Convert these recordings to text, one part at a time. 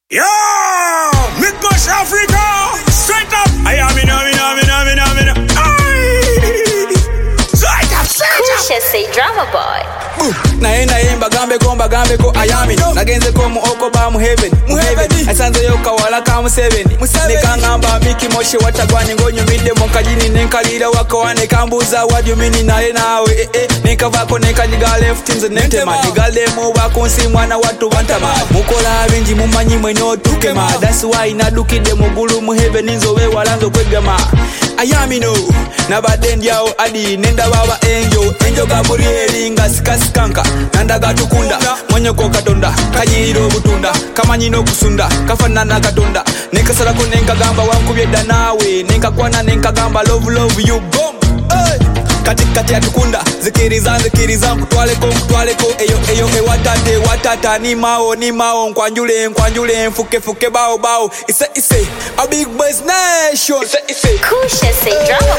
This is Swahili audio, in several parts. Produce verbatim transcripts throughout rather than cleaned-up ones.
Yo, Midbush Africa, straight up. I am in, I'm in, I'm in, I'm in, I'm in. Aye, straight up, straight up. Kusha say drama boy. Na ina imba gambe ko mbagambe ko ayami nagenze ko mu oko ba mu heaven mu heaven asanze yo kawala ka mu seven nikangamba miki moshe watagwani ngonyo mide mo kajini nenkalira wakawane kambuza what you mean naye nawe eh eh nikavako nekanyiga left in the nete madigale mu bakunsi mwana watu bantama mukola bingi mumanyi mwe no tukema that's why nadukide mugulu mu heaven inzowe walanzo kwegama ayami no nabadende yao adi nenda baba enjo enjo Gabrieli ngasikasikanka nandaga tukunda mwenye ko katonda kanyiro butunda kamanyino kusunda kafanana katonda nekasala ko nenkagamba wankubyedda nawe nenkakwana nenkagamba love love you boom hey. Katikati ya tukunda zikiriza zikiriza kutwaleko kutwaleko eyo eyo e watate watata ni mao ni mao nkwanjule nkwanjule mfuke fuke bao bao ise ise a big boys nation ise ise Kusha say drama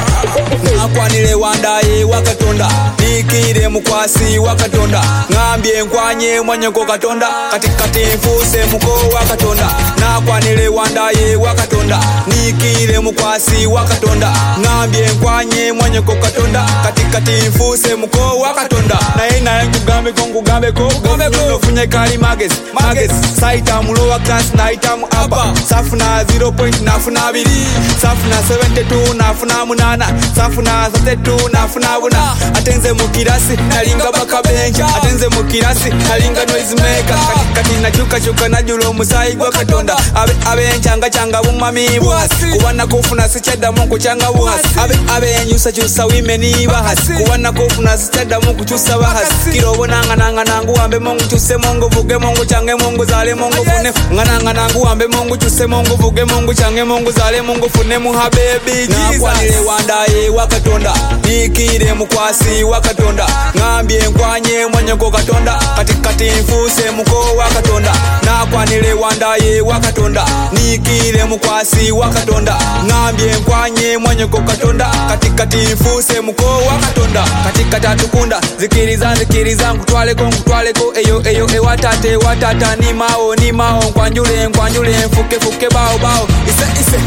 boy. Akwanile wandaye wakatonda nikire mukwasi wakatonda ngambye nkwanye mwenye ko katonda katikati mfuse muko wakatonda nakwanile wandaye wakatonda nikire mukwasi wakatonda ngambye nkwanye mwenye ko katonda katikati mfuse muko wakatonda na ina yangu gambe kongu gambe ko gambe ko funye kali mages mages saita mulowa class na itamu apa safuna zero point nafuna bili safuna seventy-two nafuna munana safuna thirty-two nafuna buna atenze mukirasi nalinga bakabenja atenze mukirasi nalinga noise maker katikati na chuka chuka na julo musai gwa katonda abe abe changa changa bumami bwas kubana kufuna sicheda mungu changa bwas abe abe nyusa chusa wimeni bahas kubana kufuna sicheda mungu chusa bahas kirobona ngana ngana ngu ambe mungu chuse mungu vuge mungu change mungu zale mungu fune ngana ngana ngu ambe mungu chuse mungu vuge mungu change mungu zale mungu fune muha baby Jesus nakwanile wandaye wakatonda nikire mukwasi wakatonda ngambye nkwanye mwenye ko katonda katikati mfuse muko wakatonda nakwanile wandaye wakatonda nikire mukwasi wakatonda ngambye nkwanye mwenye ko katonda katikati mfuse muko wakatonda katikati atukunda zikiriza zikiriza kutwaleko kutwaleko eyo eyo e watate watata ni mao ni mao nkwanjule nkwanjule mfuke fuke bao bao ise ise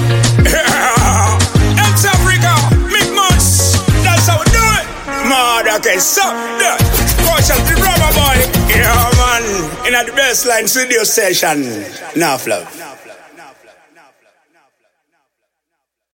Ex Africa, Midbush, that's how we do it. Mad, okay, so that. Kusha the drama boy. Yeah man, in at the best line studio session. Enough love.